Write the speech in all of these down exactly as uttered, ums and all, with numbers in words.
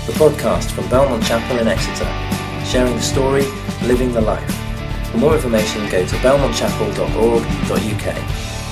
the podcast from Belmont Chapel in Exeter, sharing the story, living the life. For more information, go to belmont chapel dot org dot u k.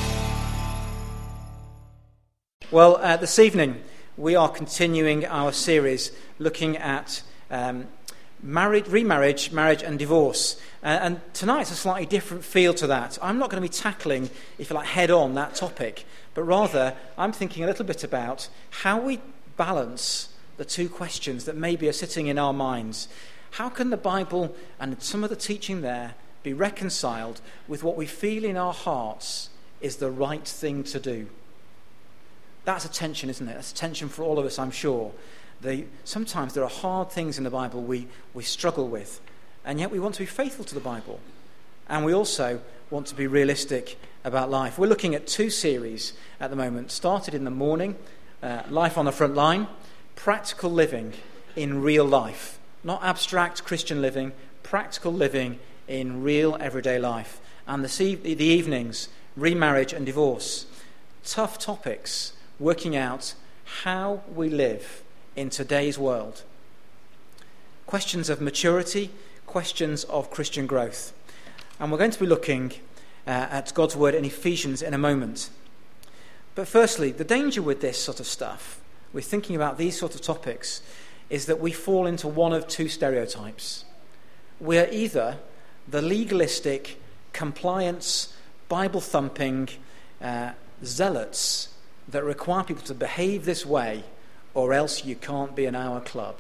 Well, uh, this evening we are continuing our series looking at um, marriage, remarriage, marriage and divorce. Uh, and tonight's a slightly different feel to that. I'm not going to be tackling, if you like, head-on that topic, but rather I'm thinking a little bit about how we balance the two questions that maybe are sitting in our minds. How can the Bible and some of the teaching there be reconciled with what we feel in our hearts is the right thing to do? That's a tension, isn't it? That's a tension for all of us, I'm sure. The, sometimes there are hard things in the Bible we, we struggle with, and yet we want to be faithful to the Bible. And we also want to be realistic about life. We're looking at two series at the moment. Started in the morning, uh, Life on the Front Line, practical living in real life. Not abstract Christian living, practical living in real everyday life. And the, the evenings, remarriage and divorce. Tough topics, working out how we live in today's world. Questions of maturity, questions of Christian growth. And we're going to be looking uh, at God's word in Ephesians in a moment. But firstly, the danger with this sort of stuff, we're thinking about these sort of topics, is that we fall into one of two stereotypes. We're either the legalistic, compliance, Bible-thumping uh, zealots that require people to behave this way, or else you can't be in our club.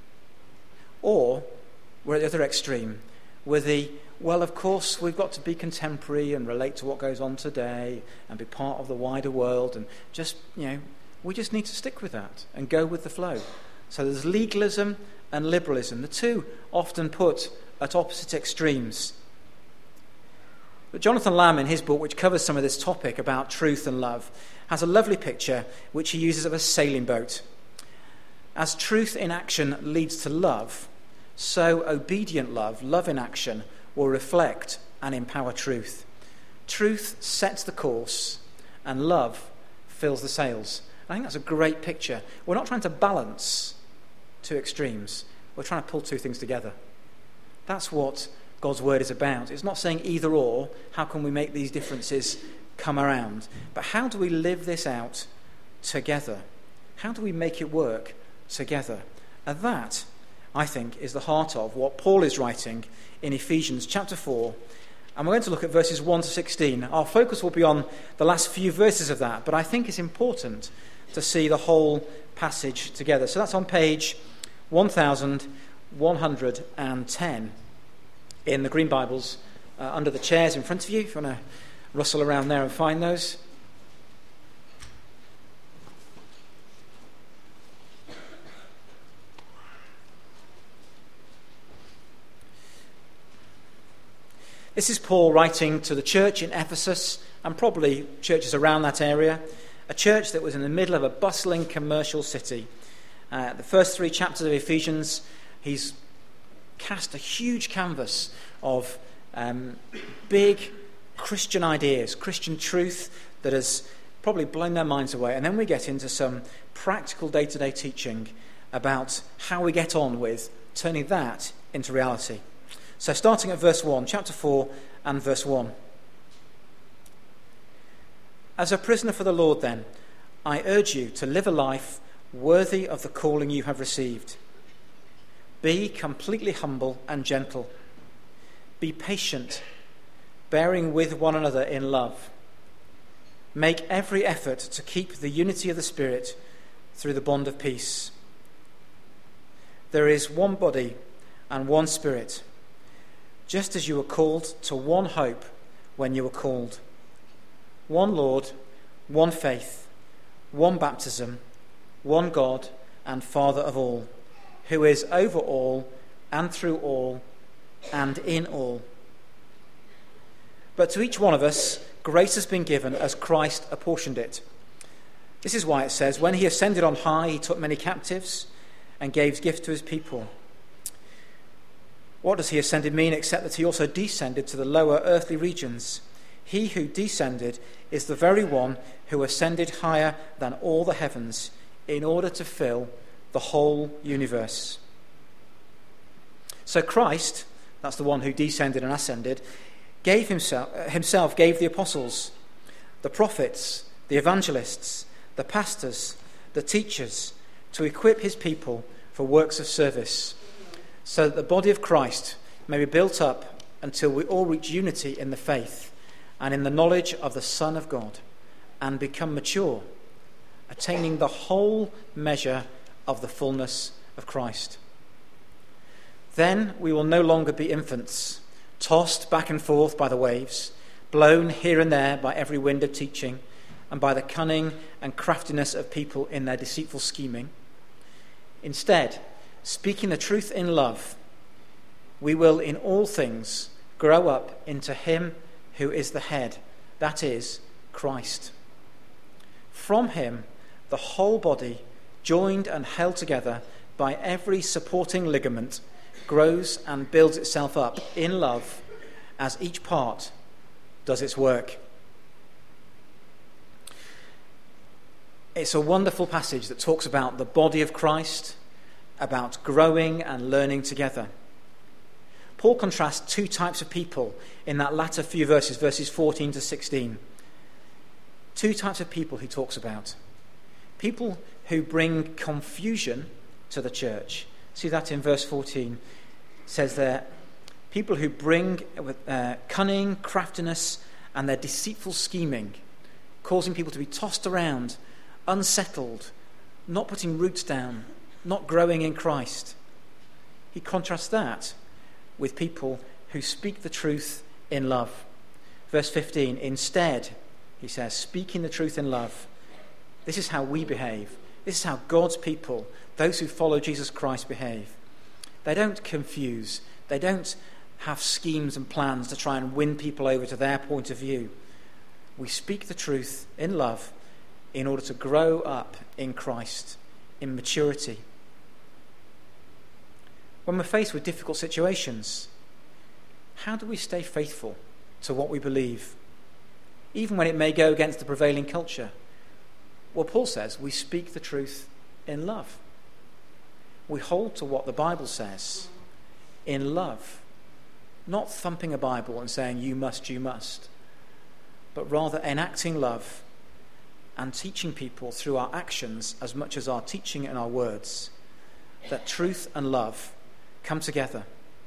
Or we're at the other extreme, with the, well, of course, we've got to be contemporary and relate to what goes on today and be part of the wider world, and just, you know, we just need to stick with that and go with the flow. So there's legalism and liberalism, the two often put at opposite extremes. But Jonathan Lamb, in his book, which covers some of this topic about truth and love, has a lovely picture which he uses of a sailing boat. As truth in action leads to love, so obedient love, love in action, will reflect and empower truth. Truth sets the course, and love fills the sails. I think that's a great picture. We're not trying to balance two extremes. We're trying to pull two things together. That's what God's word is about. It's not saying either or, how can we make these differences come around? But how do we live this out together? How do we make it work together? And that, I think, is the heart of what Paul is writing in Ephesians chapter four. And we're going to look at verses one to sixteen. Our focus will be on the last few verses of that, but I think it's important to see the whole passage together. So that's on page one thousand one hundred ten in the Green Bibles, uh, under the chairs in front of you, if you want to rustle around there and find those. This is Paul writing to the church in Ephesus, and probably churches around that area, a church that was in the middle of a bustling commercial city. Uh, the first three chapters of Ephesians, he's cast a huge canvas of um, big Christian ideas, Christian truth that has probably blown their minds away. And then we get into some practical day-to-day teaching about how we get on with turning that into reality. So starting at verse one, chapter four and verse one. As a prisoner for the Lord, then, I urge you to live a life worthy of the calling you have received. Be completely humble and gentle. Be patient, bearing with one another in love. Make every effort to keep the unity of the Spirit through the bond of peace. There is one body and one Spirit, just as you were called to one hope when you were called. One Lord, one faith, one baptism, one God and Father of all, who is over all and through all and in all. But to each one of us, grace has been given as Christ apportioned it. This is why it says, when he ascended on high, he took many captives and gave gifts to his people. What does he ascended mean except that he also descended to the lower earthly regions? He who descended is the very one who ascended higher than all the heavens in order to fill the whole universe. So Christ, that's the one who descended and ascended, gave himself, himself gave the apostles, the prophets, the evangelists, the pastors, the teachers, to equip his people for works of service, so that the body of Christ may be built up until we all reach unity in the faith and in the knowledge of the Son of God, and become mature, attaining the whole measure of the fullness of Christ. Then we will no longer be infants, tossed back and forth by the waves, blown here and there by every wind of teaching, and by the cunning and craftiness of people in their deceitful scheming. Instead, speaking the truth in love, we will in all things grow up into him who is the head, that is, Christ. From him, the whole body, joined and held together by every supporting ligament, grows and builds itself up in love as each part does its work. It's a wonderful passage that talks about the body of Christ, about growing and learning together. Paul contrasts two types of people in that latter few verses, verses fourteen to sixteen. Two types of people he talks about. People who bring confusion to the church. See that in verse fourteen. It says there, people who bring uh, cunning, craftiness, and their deceitful scheming, causing people to be tossed around, unsettled, not putting roots down, not growing in Christ. He contrasts that with people who speak the truth in love. Verse fifteen, instead, he says, speaking the truth in love. This is how we behave. This is how God's people, those who follow Jesus Christ, behave. They don't confuse. They don't have schemes and plans to try and win people over to their point of view. We speak the truth in love in order to grow up in Christ, in maturity. When we're faced with difficult situations, how do we stay faithful to what we believe, even when it may go against the prevailing culture? Well, Paul says we speak the truth in love. We hold to what the Bible says in love, not thumping a Bible and saying, you must, you must, but rather enacting love and teaching people through our actions as much as our teaching and our words that truth and love come together.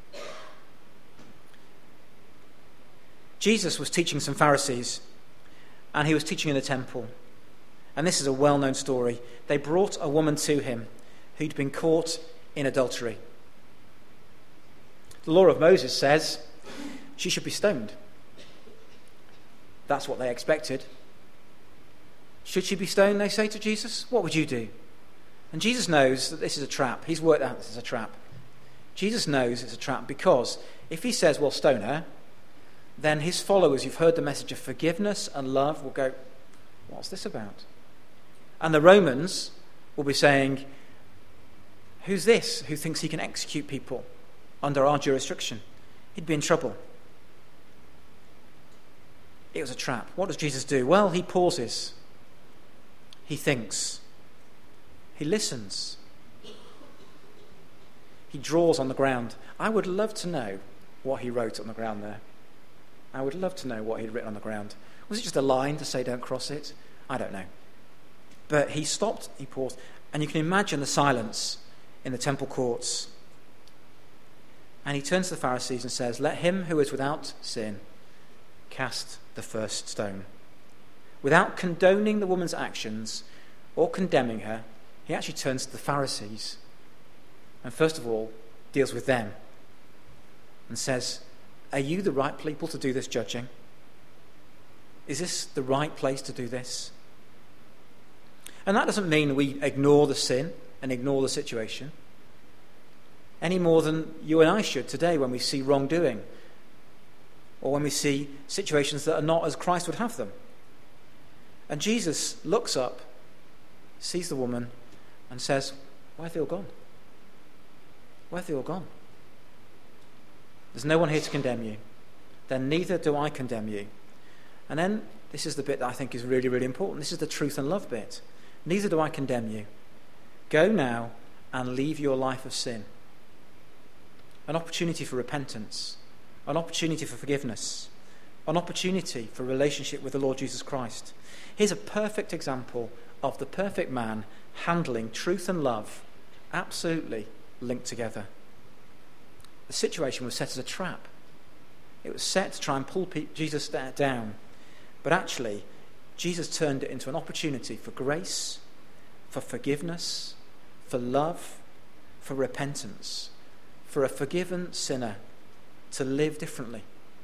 Jesus was teaching some Pharisees, and he was teaching in the temple. And this is a well-known story. They brought a woman to him who'd been caught in adultery. The law of Moses says she should be stoned. That's what they expected. Should she be stoned, they say to Jesus? What would you do? And Jesus knows that this is a trap. He's worked out this is a trap. Jesus knows it's a trap because if he says, well, stone her, then his followers, you've heard the message of forgiveness and love, will go, what's this about? And the Romans will be saying, who's this who thinks he can execute people under our jurisdiction? He'd be in trouble. It was a trap. What does Jesus do? Well, he pauses. He thinks. He listens. He draws on the ground. I would love to know what he wrote on the ground there. I would love to know what he'd written on the ground. Was it just a line to say don't cross it? I don't know. But he stopped, he paused, and you can imagine the silence in the temple courts. And he turns to the Pharisees and says, let him who is without sin cast the first stone. Without condoning the woman's actions or condemning her, he actually turns to the Pharisees and first of all deals with them and says, are you the right people to do this judging? Is this the right place to do this? And that doesn't mean we ignore the sin and ignore the situation any more than you and I should today when we see wrongdoing or when we see situations that are not as Christ would have them. And Jesus looks up, sees the woman, and says, where have they all gone? Where have they all gone? There's no one here to condemn you. Then neither do I condemn you. And then, this is the bit that I think is really, really important. This is the truth and love bit. Neither do I condemn you. Go now and leave your life of sin. An opportunity for repentance, an opportunity for forgiveness, an opportunity for relationship with the Lord Jesus Christ. Here's a perfect example of the perfect man handling truth and love absolutely linked together. The situation was set as a trap. It was set to try and pull Jesus down. But actually, Jesus turned it into an opportunity for grace, for forgiveness, for love, for repentance, for a forgiven sinner to live differently.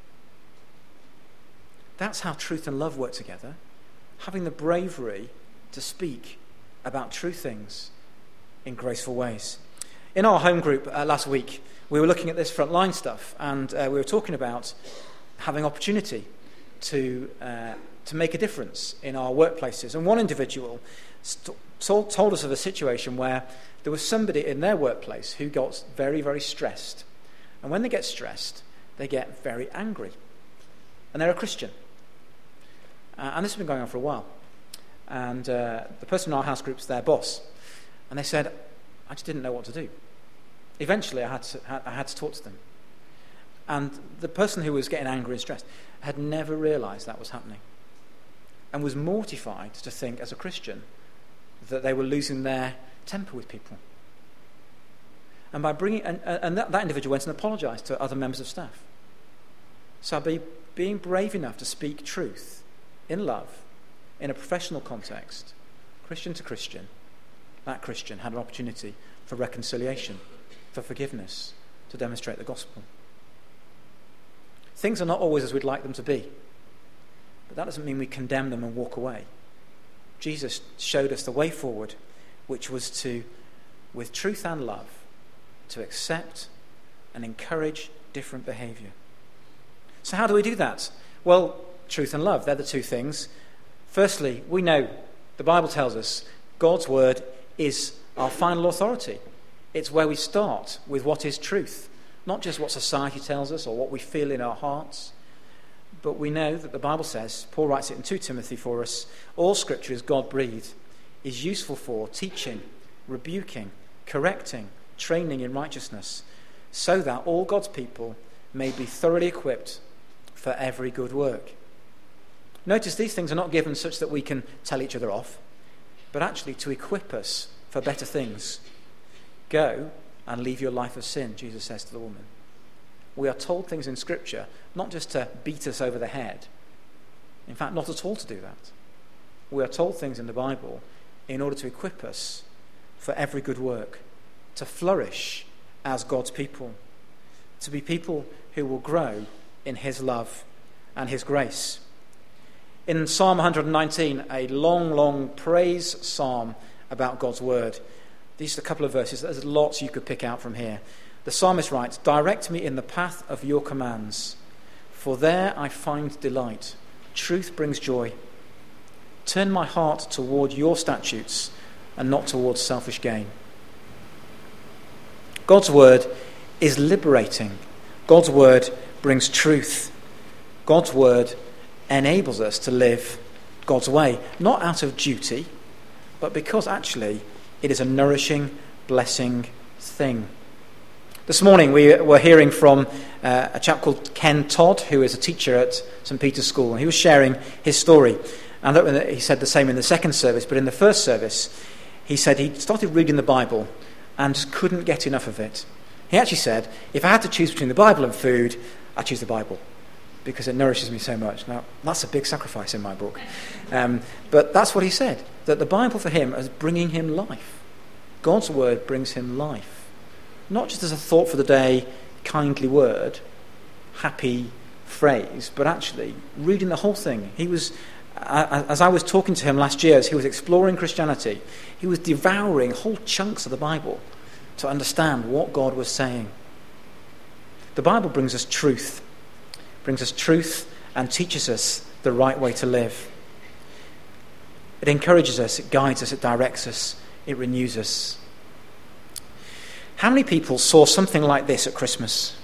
That's how truth and love work together, having the bravery to speak about true things in graceful ways. In our home group uh, last week, we were looking at this frontline stuff, and uh, we were talking about having opportunity to uh, to make a difference in our workplaces. And one individual st- told, told us of a situation where there was somebody in their workplace who got very, very stressed. And when they get stressed, they get very angry. And they're a Christian. Uh, and this has been going on for a while. And uh, the person in our house group's their boss. And they said, I just didn't know what to do. Eventually, I had to, I had to talk to them. And the person who was getting angry and stressed had never realized that was happening, and was mortified to think, as a Christian, that they were losing their temper with people. And by bringing, and, and that, that individual went and apologized to other members of staff. So by being brave enough to speak truth in love, in a professional context, Christian to Christian, that Christian had an opportunity for reconciliation, for forgiveness, to demonstrate the gospel. Things are not always as we'd like them to be, but that doesn't mean we condemn them and walk away. Jesus showed us the way forward, which was to, with truth and love, to accept and encourage different behavior. So how do we do that? Well, truth and love, they're the two things. Firstly, we know, the Bible tells us, God's word is our final authority. It's where we start with what is truth, not just what society tells us or what we feel in our hearts. But we know that the Bible says, Paul writes it in Second Timothy for us, all scripture is God-breathed, is useful for teaching, rebuking, correcting, training in righteousness, so that all God's people may be thoroughly equipped for every good work. Notice these things are not given such that we can tell each other off, but actually to equip us for better things. Go and leave your life of sin, Jesus says to the woman. We are told things in Scripture not just to beat us over the head. In fact, not at all to do that. We are told things in the Bible in order to equip us for every good work, to flourish as God's people, to be people who will grow in his love and his grace. In Psalm one nineteen, a long, long praise psalm about God's word, these are a couple of verses. There's lots you could pick out from here. The psalmist writes, "Direct me in the path of your commands, for there I find delight. Truth brings joy. Turn my heart toward your statutes and not towards selfish gain." God's word is liberating. God's word brings truth. God's word enables us to live God's way, not out of duty, but because actually it is a nourishing, blessing thing. This morning we were hearing from uh, a chap called Ken Todd, who is a teacher at Saint Peter's School, and he was sharing his story. And he said the same in the second service, but in the first service, he said he started reading the Bible and just couldn't get enough of it. He actually said, if I had to choose between the Bible and food, I'd choose the Bible, because it nourishes me so much. Now, that's a big sacrifice in my book. Um, but that's what he said, that the Bible for him is bringing him life. God's word brings him life. Not just as a thought for the day, kindly word, happy phrase, but actually reading the whole thing. He was, as I was talking to him last year, as he was exploring Christianity, he was devouring whole chunks of the Bible to understand what God was saying. The Bible brings us truth, brings us truth and teaches us the right way to live. It encourages us, it guides us, it directs us, it renews us. How many people saw something like this at Christmas?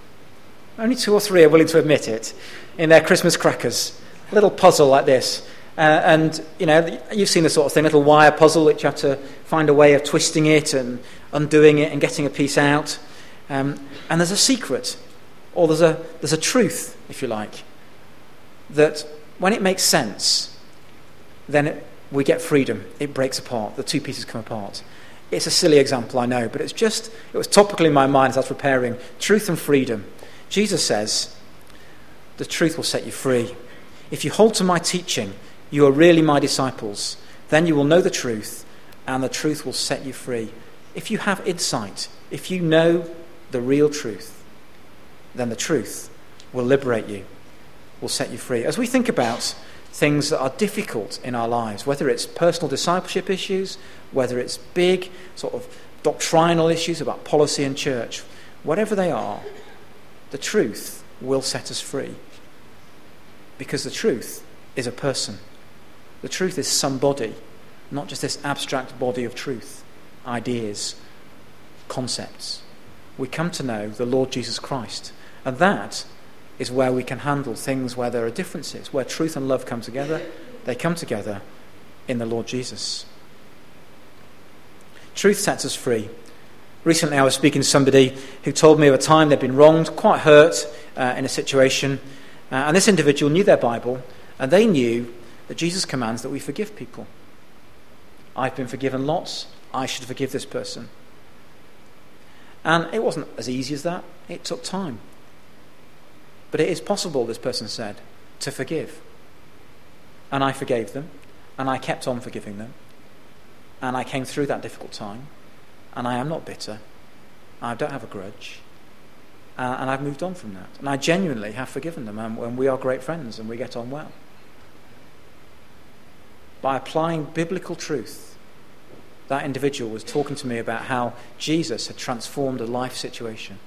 Only two or three are willing to admit it. In their Christmas crackers, a little puzzle like this. Uh, and, you know, you've seen the sort of thing, little wire puzzle, which you have to find a way of twisting it and undoing it and getting a piece out. Um, and there's a secret, or there's a there's a truth, if you like, that when it makes sense, then it, we get freedom. It breaks apart. The two pieces come apart. It's a silly example, I know, but it's just, it was topical in my mind as I was preparing. Truth and freedom. Jesus says, the truth will set you free. If you hold to my teaching, you are really my disciples. Then you will know the truth, and the truth will set you free. If you have insight, if you know the real truth, then the truth will liberate you, will set you free. As we think about things that are difficult in our lives, whether it's personal discipleship issues, whether it's big sort of doctrinal issues about policy and church, whatever they are, the truth will set us free. Because the truth is a person. The truth is somebody, not just this abstract body of truth, ideas, concepts. We come to know the Lord Jesus Christ, and that is where we can handle things where there are differences, where truth and love come together. They come together in the Lord Jesus. Truth sets us free. Recently I was speaking to somebody who told me of a time they'd been wronged, quite hurt uh, in a situation, uh, and this individual knew their Bible, and they knew that Jesus commands that we forgive people. I've been forgiven lots, I should forgive this person. And it wasn't as easy as that. It took time. But it is possible, this person said, to forgive. And I forgave them, and I kept on forgiving them, and I came through that difficult time, and I am not bitter, I don't have a grudge, uh, and I've moved on from that. And I genuinely have forgiven them, and, and we are great friends, and we get on well. By applying biblical truth, that individual was talking to me about how Jesus had transformed a life situation.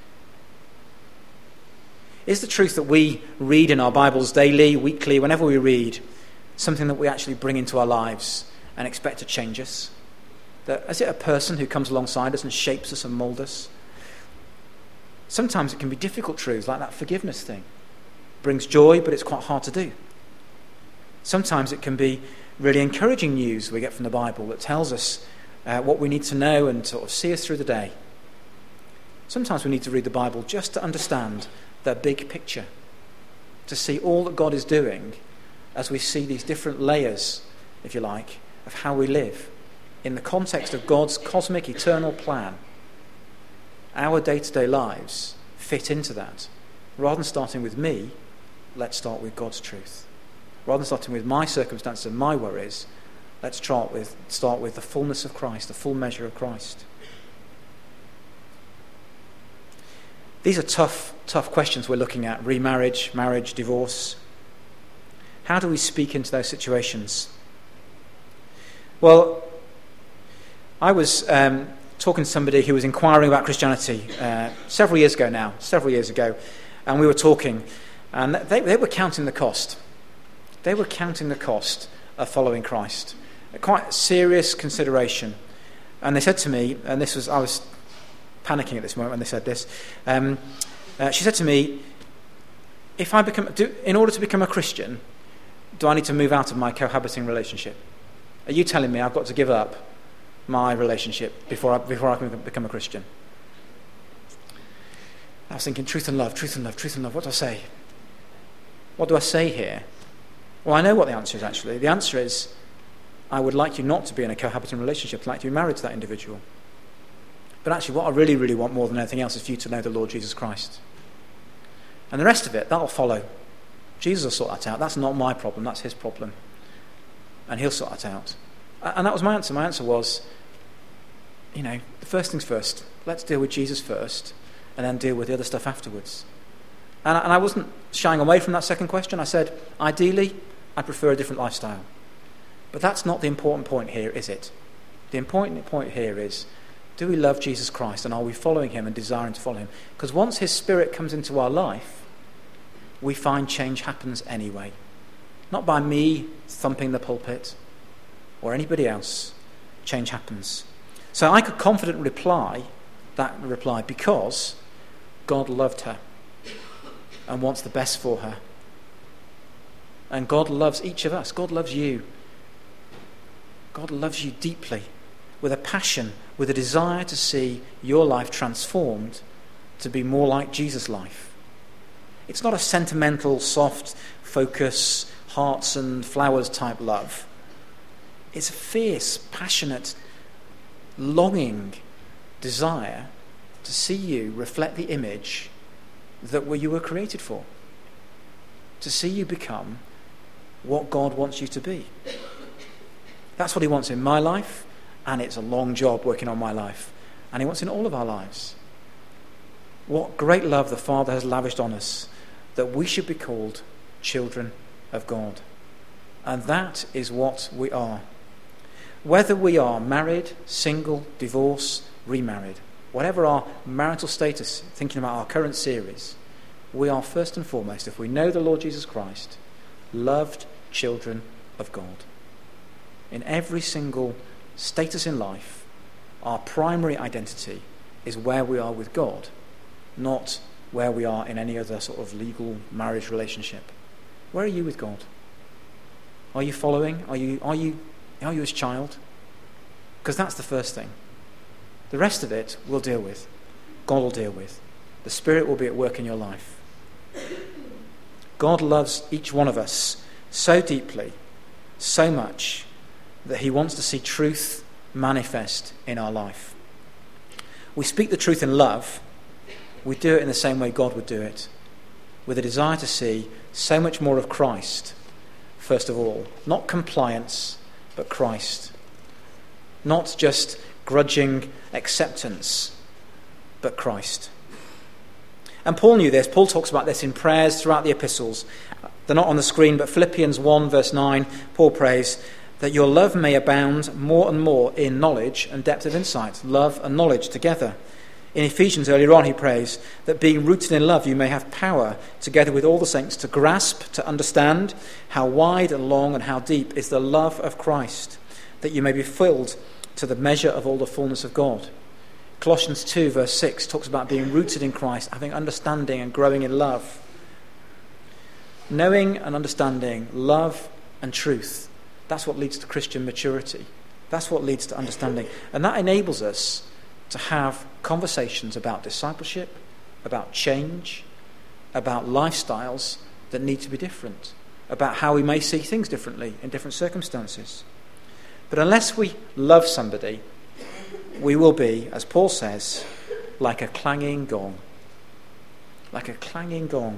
Is the truth that we read in our Bibles daily, weekly, whenever we read, something that we actually bring into our lives and expect to change us? That, is it a person who comes alongside us and shapes us and molds us? Sometimes it can be difficult truths, like that forgiveness thing. It brings joy, but it's quite hard to do. Sometimes it can be really encouraging news we get from the Bible that tells us uh, what we need to know and sort of see us through the day. Sometimes we need to read the Bible just to understand the big picture, to see all that God is doing as we see these different layers, if you like, of how we live in the context of God's cosmic eternal plan. Our day-to-day lives fit into that. Rather than starting with me, let's start with God's truth. Rather than starting with my circumstances and my worries, let's start with, start with the fullness of Christ, the full measure of Christ. These are tough, tough questions we're looking at. Remarriage, marriage, divorce. How do we speak into those situations? Well, I was um, talking to somebody who was inquiring about Christianity uh, several years ago now, several years ago, and we were talking, and they, they were counting the cost. They were counting the cost of following Christ. A quite serious consideration. And they said to me, and this was, I was panicking at this moment when they said this. Um, uh, she said to me, "If I become, do, in order to become a Christian, do I need to move out of my cohabiting relationship? Are you telling me I've got to give up my relationship before I, before I can become a Christian?" I was thinking, truth and love, truth and love, truth and love. What do I say? What do I say here? Well, I know what the answer is actually. The answer is, I would like you not to be in a cohabiting relationship. I'd like you to be married to that individual. But actually, what I really, really want more than anything else is for you to know the Lord Jesus Christ. And the rest of it, that'll follow. Jesus will sort that out. That's not my problem. That's his problem. And he'll sort that out. And that was my answer. My answer was, you know, the first things first. Let's deal with Jesus first, and then deal with the other stuff afterwards. And I, and I wasn't shying away from that second question. I said, ideally, I prefer a different lifestyle. But that's not the important point here, is it? The important point here is, do we love Jesus Christ, and are we following him and desiring to follow him? Because once his Spirit comes into our life, we find change happens anyway. Not by me thumping the pulpit or anybody else. Change happens. So I could confidently reply that reply because God loved her and wants the best for her. And God loves each of us. God loves you. God loves you deeply, with a passion, with a desire to see your life transformed to be more like Jesus' life. It's not a sentimental, soft, focus, hearts and flowers type love. It's a fierce, passionate, longing desire to see you reflect the image that you were created for. To see you become what God wants you to be. That's what he wants in my life, and it's a long job working on my life. And he wants in all of our lives. What great love the Father has lavished on us, that we should be called children of God. And that is what we are. Whether we are married, single, divorced, remarried, whatever our marital status, thinking about our current series, we are first and foremost, if we know the Lord Jesus Christ, loved children of God. In every single status in life, our primary identity is where we are with God, not where we are in any other sort of legal marriage relationship. Where are you with God? Are you following? Are you are you are you his child? Because that's the first thing. The rest of it we'll deal with. God will deal with. The Spirit will be at work in your life. God loves each one of us so deeply, so much, that he wants to see truth manifest in our life. We speak the truth in love. We do it in the same way God would do it, with a desire to see so much more of Christ, first of all. Not compliance, but Christ. Not just grudging acceptance, but Christ. And Paul knew this. Paul talks about this in prayers throughout the epistles. They're not on the screen, but Philippians one verse nine, Paul prays that your love may abound more and more in knowledge and depth of insight. Love and knowledge together. In Ephesians earlier on he prays that being rooted in love you may have power together with all the saints to grasp, to understand how wide and long and how deep is the love of Christ, that you may be filled to the measure of all the fullness of God. Colossians two verse six talks about being rooted in Christ, having understanding and growing in love. Knowing and understanding love and truth, that's what leads to Christian maturity. That's what leads to understanding. And that enables us to have conversations about discipleship, about change, about lifestyles that need to be different, about how we may see things differently in different circumstances. But unless we love somebody, we will be, as Paul says, like a clanging gong. Like a clanging gong.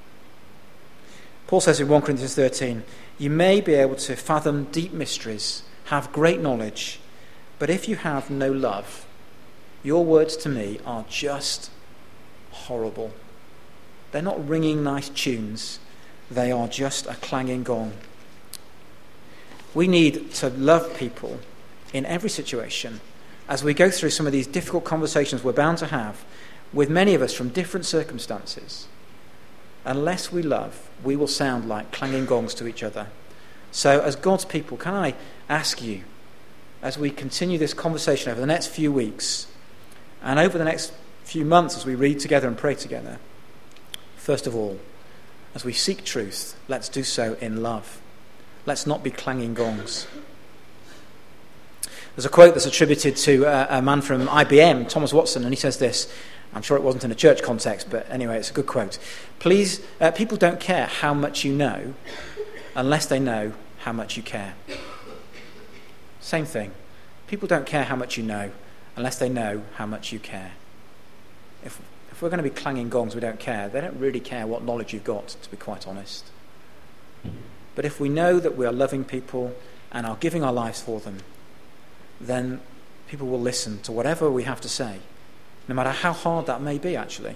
Paul says in First Corinthians thirteen, you may be able to fathom deep mysteries, have great knowledge, but if you have no love, your words to me are just horrible. They're not ringing nice tunes. They are just a clanging gong. We need to love people in every situation as we go through some of these difficult conversations we're bound to have with many of us from different circumstances. Unless we love, we will sound like clanging gongs to each other. So as God's people, can I ask you, as we continue this conversation over the next few weeks, and over the next few months as we read together and pray together, first of all, as we seek truth, let's do so in love. Let's not be clanging gongs. There's a quote that's attributed to a, a man from I B M, Thomas Watson, and he says this. I'm sure it wasn't in a church context, but anyway, it's a good quote. Please, uh, people don't care how much you know unless they know how much you care. Same thing. People don't care how much you know unless they know how much you care. If, if we're going to be clanging gongs, we don't care. They don't really care what knowledge you've got, to be quite honest. But if we know that we are loving people and are giving our lives for them, then people will listen to whatever we have to say, no matter how hard that may be, actually.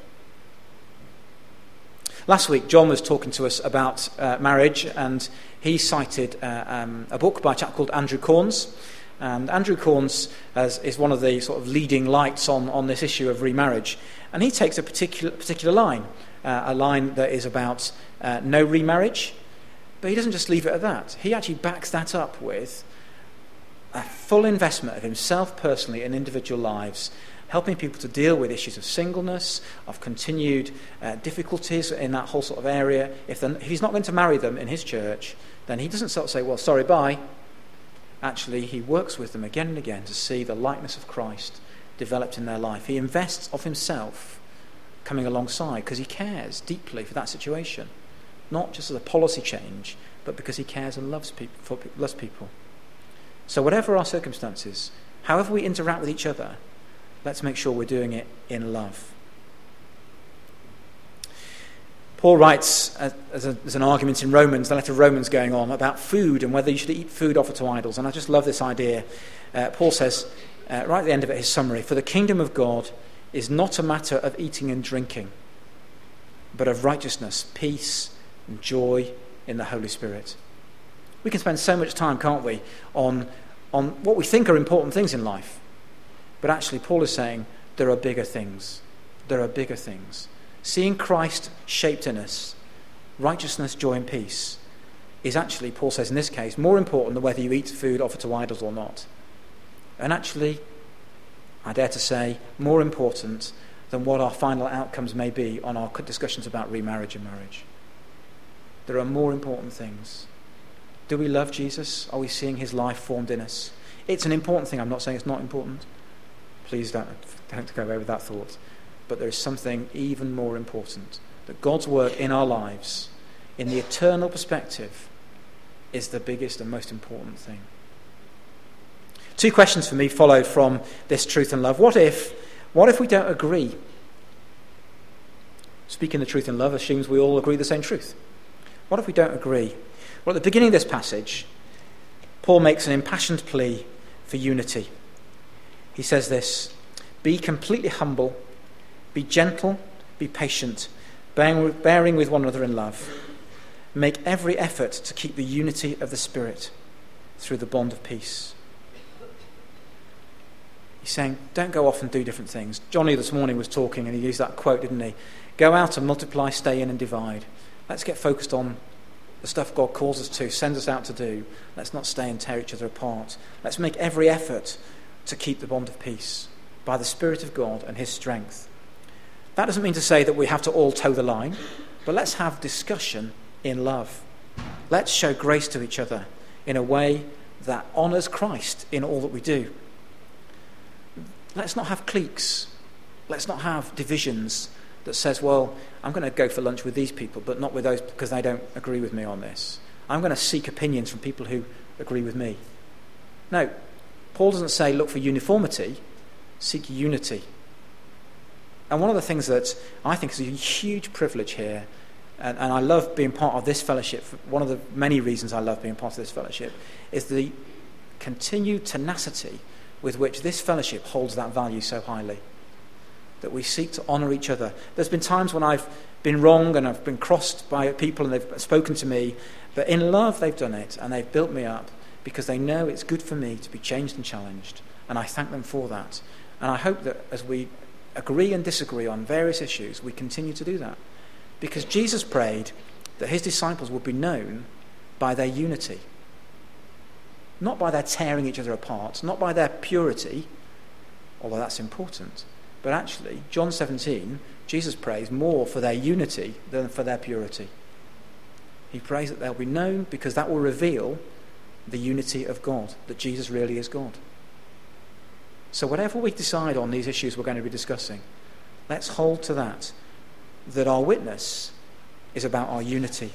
Last week, John was talking to us about uh, marriage, and he cited uh, um, a book by a chap called Andrew Corns. And Andrew Corns has, is one of the sort of leading lights on, on this issue of remarriage. And he takes a particular particular line, uh, a line that is about uh, no remarriage. But he doesn't just leave it at that. He actually backs that up with a full investment of himself personally in individual lives, helping people to deal with issues of singleness, of continued uh, difficulties in that whole sort of area. If, if he's not going to marry them in his church, then he doesn't sort of say, well, sorry, bye. Actually, he works with them again and again to see the likeness of Christ developed in their life. He invests of himself coming alongside because he cares deeply for that situation, not just as a policy change, but because he cares and loves people. For, loves people. So whatever our circumstances, however we interact with each other, let's make sure we're doing it in love. Paul writes, uh, as, a, as an argument in Romans, the letter of Romans going on, about food and whether you should eat food offered to idols. And I just love this idea. Uh, Paul says, uh, right at the end of it, his summary, for the kingdom of God is not a matter of eating and drinking, but of righteousness, peace, and joy in the Holy Spirit. We can spend so much time, can't we, on, on what we think are important things in life. But actually, Paul is saying there are bigger things. There are bigger things. Seeing Christ shaped in us, righteousness, joy, and peace, is actually, Paul says in this case, more important than whether you eat food offered to idols or not. And actually, I dare to say, more important than what our final outcomes may be on our discussions about remarriage and marriage. There are more important things. Do we love Jesus? Are we seeing his life formed in us? It's an important thing. I'm not saying it's not important. Please don't, don't go away with that thought. But there is something even more important, that God's work in our lives, in the eternal perspective, is the biggest and most important thing. Two questions for me followed from this truth and love. What if, what if we don't agree? Speaking the truth in love assumes we all agree the same truth. What if we don't agree? Well, at the beginning of this passage, Paul makes an impassioned plea for unity. He says this, be completely humble, be gentle, be patient, bearing with one another in love. Make every effort to keep the unity of the Spirit through the bond of peace. He's saying, don't go off and do different things. Johnny this morning was talking and he used that quote, didn't he? Go out and multiply, stay in and divide. Let's get focused on the stuff God calls us to, sends us out to do. Let's not stay and tear each other apart. Let's make every effort to keep the bond of peace by the Spirit of God and his strength. That doesn't mean to say that we have to all toe the line, but let's have discussion in love. Let's show grace to each other in a way that honours Christ in all that we do. Let's not have cliques. Let's not have divisions that says, well, I'm going to go for lunch with these people, but not with those because they don't agree with me on this. I'm going to seek opinions from people who agree with me. No, Paul doesn't say look for uniformity, seek unity. And one of the things that I think is a huge privilege here, and, and I love being part of this fellowship, one of the many reasons I love being part of this fellowship, is the continued tenacity with which this fellowship holds that value so highly. That we seek to honour each other. There's been times when I've been wrong and I've been crossed by people and they've spoken to me, but in love they've done it and they've built me up because they know it's good for me to be changed and challenged, and I thank them for that. And I hope that as we agree and disagree on various issues, we continue to do that. Because Jesus prayed that his disciples would be known by their unity. Not by their tearing each other apart, not by their purity, although that's important. But actually, John seventeen, Jesus prays more for their unity than for their purity. He prays that they'll be known because that will reveal the unity of God, that Jesus really is God. So whatever we decide on these issues we're going to be discussing, let's hold to that, that our witness is about our unity.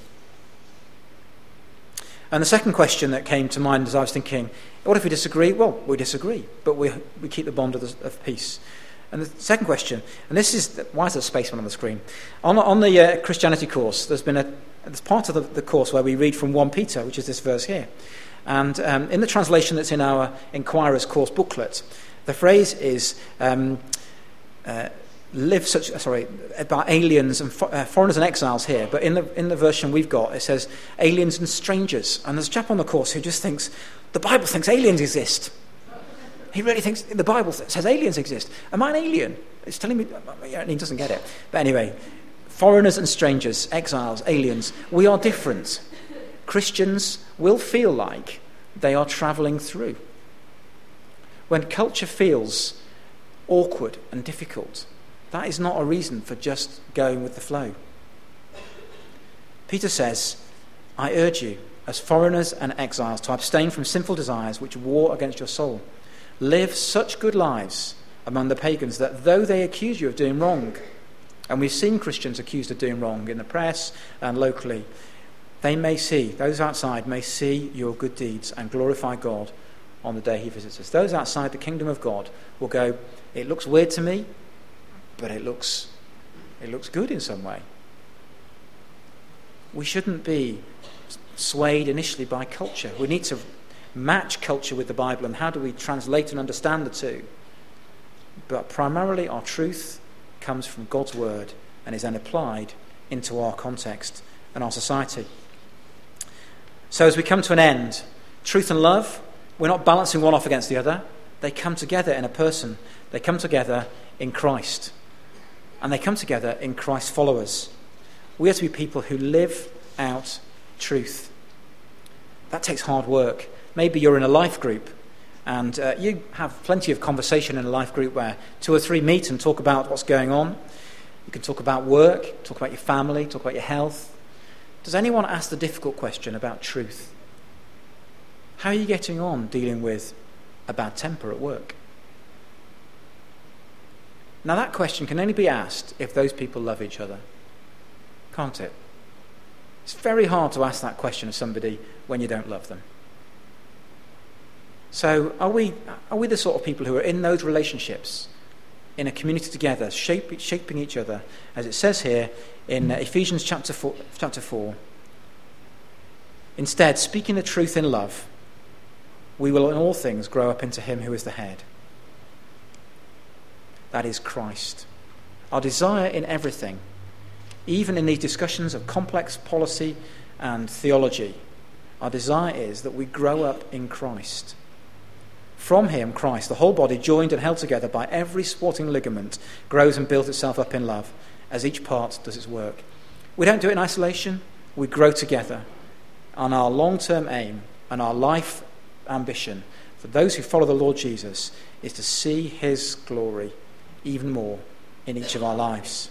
And the second question that came to mind as I was thinking, what if we disagree? Well, we disagree, but we we keep the bond of, the, of peace. And the second question, and this is, why is there a space one on the screen? On, on the uh, Christianity course, there's been a there's part of the, the course where we read from First Peter, which is this verse here. And um, in the translation that's in our Inquirer's course booklet, the phrase is um, uh, live such sorry about aliens and fo- uh, foreigners and exiles here, but in the in the version we've got it says aliens and strangers. And there's a chap on the course who just thinks the Bible thinks aliens exist. He really thinks the Bible says aliens exist. Am I an alien? It's telling me, and he doesn't get it. But anyway, foreigners and strangers, exiles, aliens, we are different. Christians will feel like they are travelling through. When culture feels awkward and difficult, that is not a reason for just going with the flow. Peter says, I urge you, as foreigners and exiles, to abstain from sinful desires which war against your soul. Live such good lives among the pagans that though they accuse you of doing wrong, and we've seen Christians accused of doing wrong in the press and locally, they may see, those outside may see your good deeds and glorify God on the day he visits us. Those outside the kingdom of God will go, it looks weird to me, but it looks it looks good in some way. We shouldn't be swayed initially by culture. We need to match culture with the Bible, and how do we translate and understand the two? But primarily our truth comes from God's word and is then applied into our context and our society. So as we come to an end, truth and love, we're not balancing one off against the other. They come together in a person. They come together in Christ. And they come together in Christ's followers. We are to be people who live out truth. That takes hard work. Maybe you're in a life group and uh, you have plenty of conversation in a life group where two or three meet and talk about what's going on. You can talk about work, talk about your family, talk about your health. Does anyone ask the difficult question about truth? How are you getting on dealing with a bad temper at work? Now that question can only be asked if those people love each other, can't it? It's very hard to ask that question of somebody when you don't love them. So are we are we the sort of people who are in those relationships, in a community together, shape, shaping each other, as it says here in Ephesians chapter four, chapter four. Instead, speaking the truth in love, we will in all things grow up into him who is the head. That is Christ. Our desire in everything, even in these discussions of complex policy and theology, our desire is that we grow up in Christ. From him, Christ, the whole body, joined and held together by every sporting ligament, grows and builds itself up in love as each part does its work. We don't do it in isolation. We grow together. And our long-term aim and our life ambition for those who follow the Lord Jesus is to see his glory even more in each of our lives.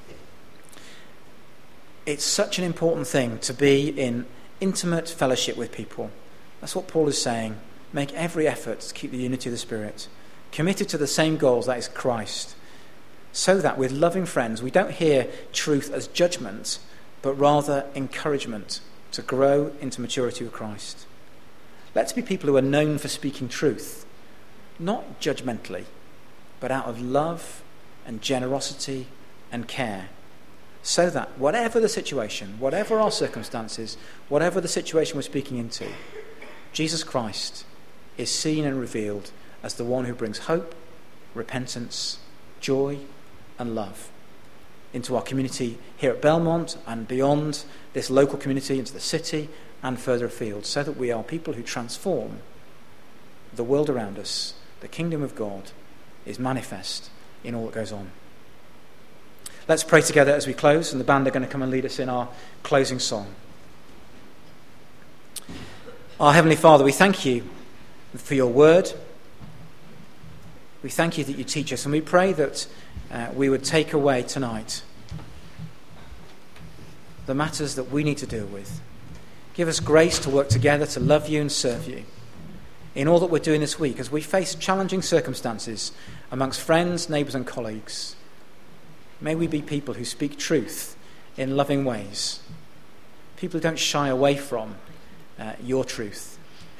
It's such an important thing to be in intimate fellowship with people. That's what Paul is saying. Make every effort to keep the unity of the Spirit, committed to the same goals, that is Christ, so that with loving friends we don't hear truth as judgment, but rather encouragement to grow into maturity with Christ. Let's be people who are known for speaking truth, not judgmentally, but out of love and generosity and care, so that whatever the situation, whatever our circumstances, whatever the situation we're speaking into, Jesus Christ is seen and revealed as the one who brings hope, repentance, joy, and love into our community here at Belmont and beyond this local community, into the city and further afield, so that we are people who transform the world around us. The kingdom of God is manifest in all that goes on. Let's pray together as we close, and the band are going to come and lead us in our closing song. Our Heavenly Father, we thank you for your word. We thank you that you teach us, and we pray that uh, we would take away tonight the matters that we need to deal with. Give us grace to work together to love you and serve you in all that we're doing this week as we face challenging circumstances amongst friends, neighbours and colleagues. May we be people who speak truth in loving ways, people who don't shy away from uh, your truth,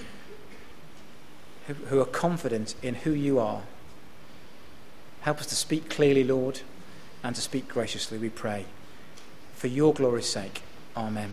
who, who are confident in who you are. Help us to speak clearly, Lord, and to speak graciously, we pray. For your glory's sake. Amen.